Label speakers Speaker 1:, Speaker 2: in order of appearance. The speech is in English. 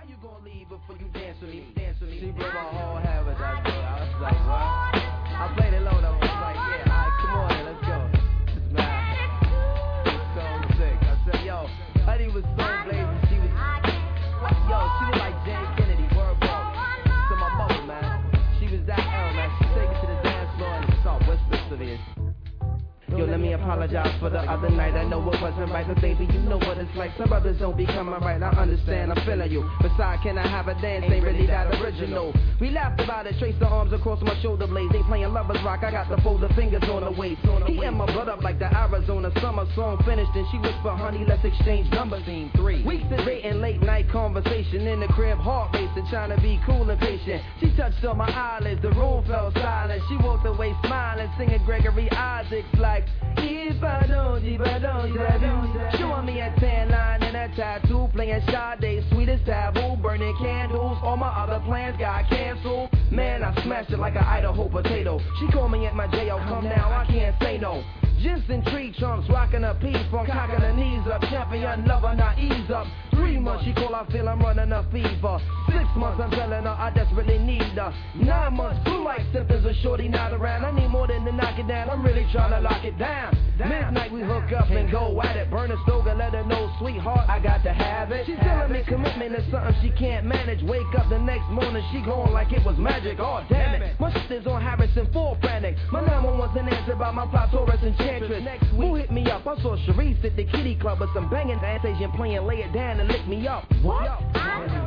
Speaker 1: you gonna leave before you dance with me? Dance with me. She broke my whole head with that girl. I was like, what? I played it low though. I was like, yeah, alright, come on, then, let's go. It's mad. It's so sick. I said, yo, Honey was so blazing. She was, yo, she was like Jane Kennedy, word ball. To my mother, man. She was that L, man. She take it to the dance floor and it's all whisper severe. Yo, let me apologize for the other night. I know it wasn't right, but baby, you know what it's like. Some brothers don't be coming right. I understand, I'm feeling you. Besides, can I have a dance? Ain't really that original. We laughed about it, traced the arms across my shoulder blades. They playing lovers rock, I got the folded fingers on the waist. He and my blood up like the Arizona summer song finished. And she whispered, honey, let's exchange numbers. Scene 3. Weeks of dating, late night conversation in the crib, heart racing, trying to be cool and patient. She touched on my eyelids, the room fell silent. She walked away smiling, singing Gregory Isaacs like, if I don't, showing me a tan line and a tattoo, playing Sade, sweetest taboo, burning candles. All my other plans got canceled. Man, I smashed it like an Idaho potato. She called me at my jail, come now, I can't say no. Jensen tree trunks, rocking a P-funk, cocking her knees up, champion lover, not ease up. 3 months, she call, I feel I'm running a fever. 6 months, I'm telling her I desperately need her. 9 months, flu-like symptoms of shorty not around. I need more than to knock it down, I'm really trying to lock it down. Midnight, we hook up and go at it. Burn a stove and let her know, sweetheart, I got to have it. She's telling me commitment is something she can't manage. Wake up the next morning, she going like it was magic. Oh, damn it. My sister's on Harrison 4 frantic. My 911's an answer about my fly Taurus enchantress. Next week, who hit me up? I saw Sharice at the kitty club with some banging Asian playing Lay It Down and Lick Me Up. What?